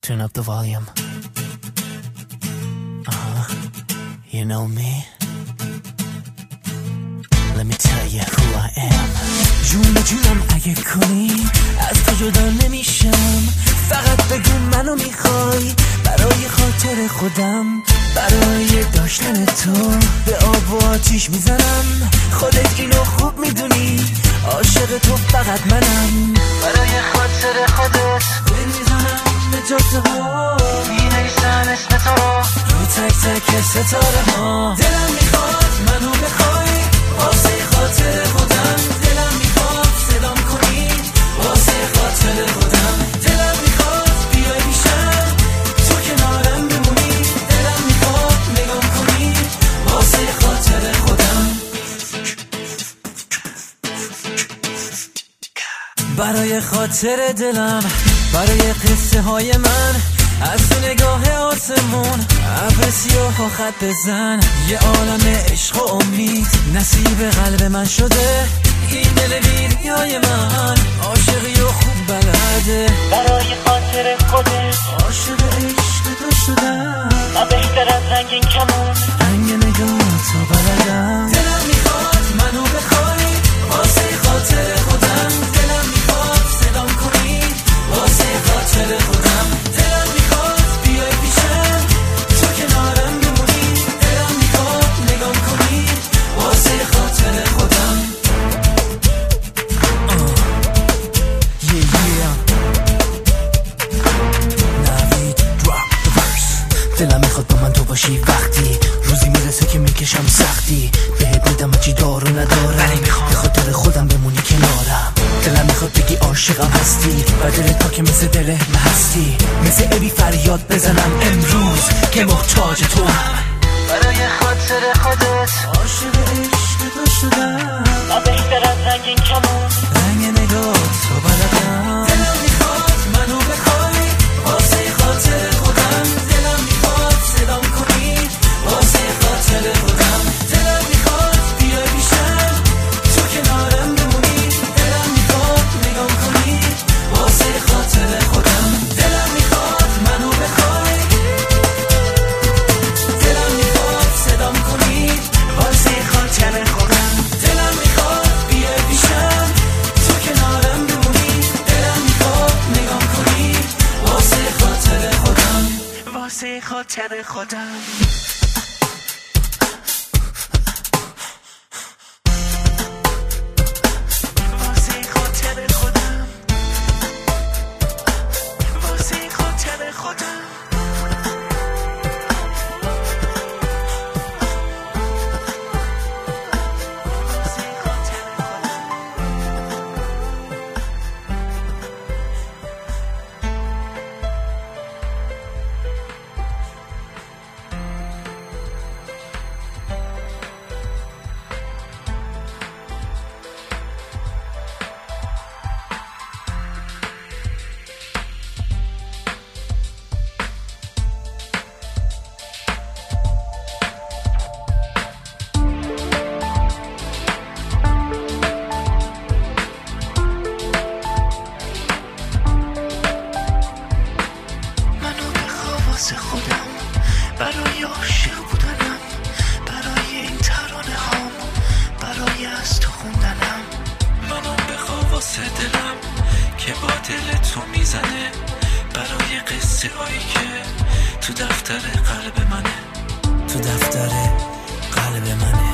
Turn up the volume. You know me. Let me tell you who I am. جون جونم اگه کنی از تو جدا نمیشم. فقط بگو منو میخوای برای خاطر خودم، برای داشتن تو به آب و آتیش میزنم. خودت اینو خوب میدونی، عاشق تو فقط منم. برای خاطر خودت دل میزنم به جاده ها، مینویسم اسم تو رو تک تک ستاره ها. دلم میخواد منو بخوای واسه خاطر خودم. دلم میخواد صدام کنی واسه خاطر خودم. دلم میخواد بیای پیشم تو کنارم بمونی. دلم میخواد نگام کنی واسه خاطر خودم. برای خاطر دلم، برای قصه های من، از تو نگاه آسمون ابر سیاه و خط بزن. یه عالم عشق و امید نصیب قلب من شده. این دل بیریای من عاشقی و خوب بلده. برای خاطر خودت عاشق عشق تو شدم. من بهتر از رنگین کمون رنگ نگاه تو بلدم. دلم میخواد منو بخوای واسه خاطر خودم. دلم میخواد صدام کنی واسه خاطر خودم. دلم میخواد بیای پیشم تو کنارم بمونی. دلم میخواد نگام کنی واسه خاطر خودم. نوید drop the verse. دلم میخواد با من تو باشی وقتی روزی میرسه که میکشم سختی. بهت میدم چی دارو ندارم، به خاطر خودم بمونی کنارم. دلم میخواد بگی عاشقم هستی و دلت پاکه مثل دل من هستی. مثل ابی فریاد بزنم امروز که محتاج تو هم. برای خاطر خودت عاشق عشق تو شدم. من بهتر از رنگین کمون رنگ نگاه تو بلدم. دلم میخواد منو بخوای واسه خاطر خودم. دلم میخواد صدام کنی واسه خاطر خودم. دلم میخواد بیای پیشم تو کنارم بمونی. دلم میخواد نگام کنی واسه خاطر خودم. دلم میخواد منو بخوای. دلم میخواد صدام کنی واسه خاطر خودم. دلم میخواد بیای پیشم تو کنارم بمونی. دلم میخواد نگام کنی واسه خاطر خودم. واسه خاطر خودم. واسه خاطر خودم. واسه خاطر خودم. واسه خودم، برای عاشق بودنم، برای این ترانه هام، برای از تو خوندنم. منو بخوا واسه دلم که با دل تو میزنه، برای قصه هایی که تو دفتر قلب منه، تو دفتر قلب منه.